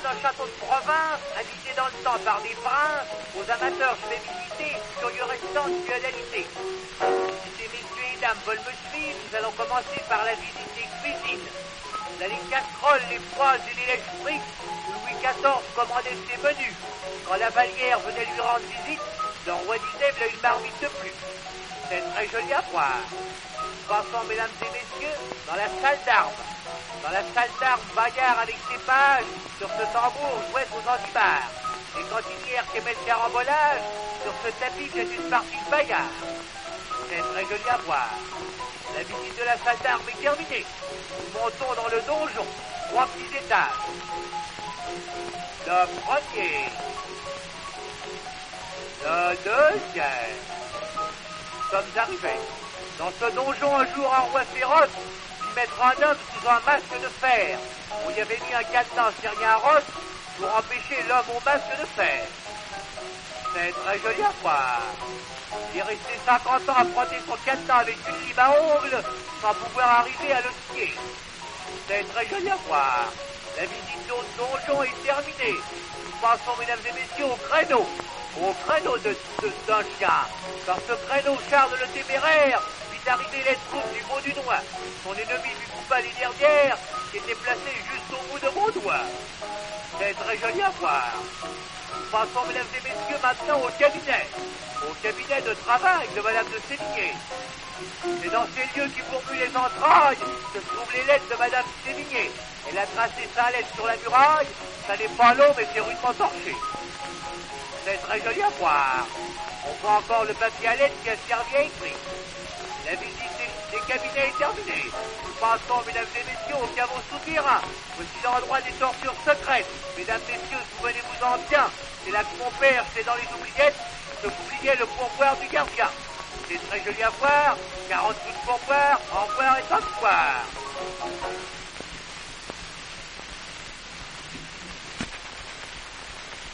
d'un château de province, habité dans le temps par des princes, aux amateurs de féminité, curieux restants de dualité. Si ces messieurs et dames veulent me suivre, nous allons commencer par la visite des cuisines. Là, les casseroles, les poêles et les lèches frites, où Louis XIV commandait ses menus. Quand la Vallière venait lui rendre visite, le roi disait qu'il a une marmite de plus. C'est très joli à voir. Passons, mesdames et messieurs, dans la salle d'armes. Dans la salle d'armes, Bayard avec ses pages, sur ce tambour jouait aux antibars. Les cantinières qui aimaient le carambolage, sur ce tapis c'est une partie de Bayard. C'est très joli à voir. La visite de la salle d'armes est terminée. Nous montons dans le donjon, 3 petits étages. Le premier. Le deuxième. Nous sommes arrivés. Dans ce donjon, un jour, un roi féroce fit mettre un homme sous un masque de fer. On y avait mis un cadenas syrien rosse pour empêcher l'homme au masque de fer. C'est très joli à voir. Il est resté 50 ans à frotter son cadenas avec une lime à ongles sans pouvoir arriver à le scier. C'est très joli à voir. La visite du donjon est terminée. Nous passons, mesdames et messieurs, au créneau. Au créneau d'un chien. Par ce créneau, Charles le Téméraire fit arriver les troupes du Beaudunois. Son ennemi lui coupa les dernières qui étaient placées juste au bout de mon doigt. C'est très joli à voir. Nous passons, mesdames et messieurs, maintenant au cabinet. Au cabinet de travail de Madame de Sévigné. C'est dans ces lieux qui fourbuent les entrailles que se trouvent les lettres de Madame Sévigné. Elle a tracé sa lettre sur la muraille. Ça n'est pas long, mais c'est rudement torché. C'est très joli à voir. On voit encore le papier à lettres qui a servi à écrire. La visite des cabinets est terminée. Nous passons, mesdames et messieurs, au caveau souterrain. Voici l'endroit des tortures secrètes. Mesdames, messieurs, souvenez-vous-en bien. C'est là que mon père, c'est dans les oubliettes, se oubliait le pourboire du gardien. C'est très joli à voir. 40 coups de pourboire, en voir et sans voir.